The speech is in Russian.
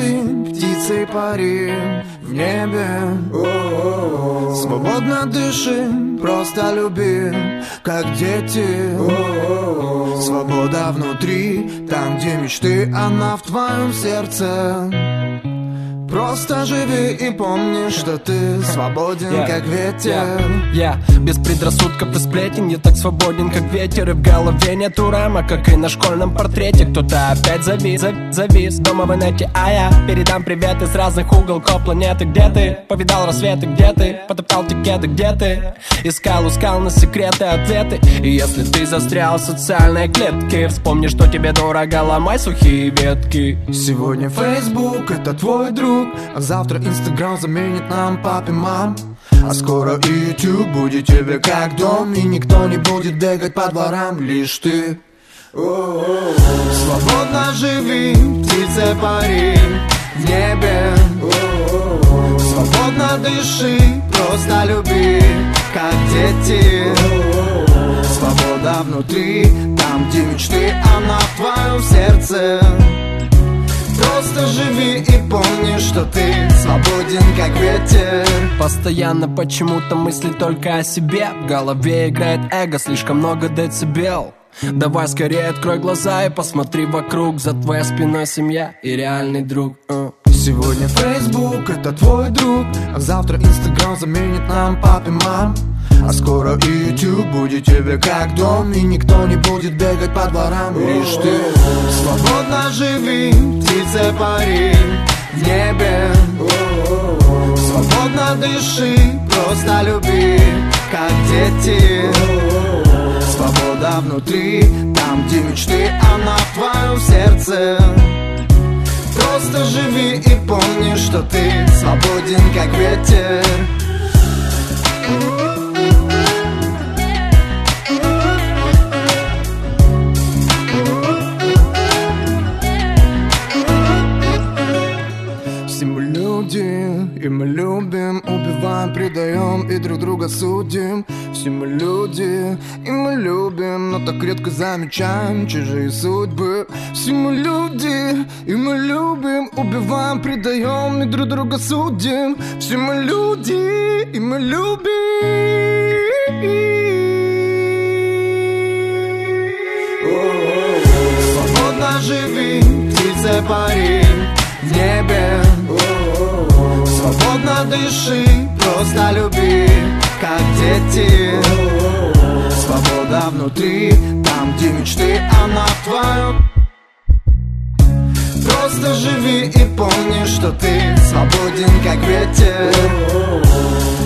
живи, птицей пари в небе. Свободно дыши, просто люби, как дети. Свобода внутри, там, где мечты, она в твоем сердце. Просто живи и помни, что ты свободен, как ветер. Без предрассудков и сплетен, я так свободен, как ветер. И в голове нету рамок, как и на школьном портрете. Кто-то опять завис дома в инете, а я передам привет из разных уголков планеты. Где ты? Повидал рассветы, где ты? Потоптал тикеты, где ты? Искал на секреты, ответы. И если ты застрял в социальной клетке, вспомни, что тебе дорого, ломай сухие ветки. Сегодня Facebook — это твой друг, а завтра Instagram заменит нам пап и мам. А скоро и YouTube будет тебе как дом, и никто не будет бегать по дворам, лишь ты. Свободно живи, птица пари в небе. Свободно дыши, просто люби, как дети. Свобода внутри, там, где мечты, она в твоем сердце. Просто живи и помни, что ты свободен, как ветер. Постоянно почему-то мысли только о себе. В голове играет эго, слишком много децибел. Давай скорее открой глаза и посмотри вокруг. За твоей спиной семья и реальный друг. Сегодня Facebook — это твой друг, а завтра Instagram заменит нам пап и мам. А скоро и YouTube будет тебе как дом, и никто не будет бегать по дворам, лишь ты. Свободно живи, птица пари в небе. Свободно дыши, просто люби, как дети. Свобода внутри, там, где мечты, она в твоем сердце. Просто живи и помни, что ты свободен, как ветер. Все мы люди, и мы любим, убиваем, предаем и друг друга судим. Все мы люди, и мы любим, но так редко замечаем чужие судьбы. Все мы люди, и мы любим, убиваем, предаем и друг друга судим. Все мы люди, и мы любим. Свободно живи, птица пари в небе. Свободно дыши, просто люби, как дети. Свобода внутри, там, где мечты, она в твоем. Просто живи и помни, что ты свободен, как ветер.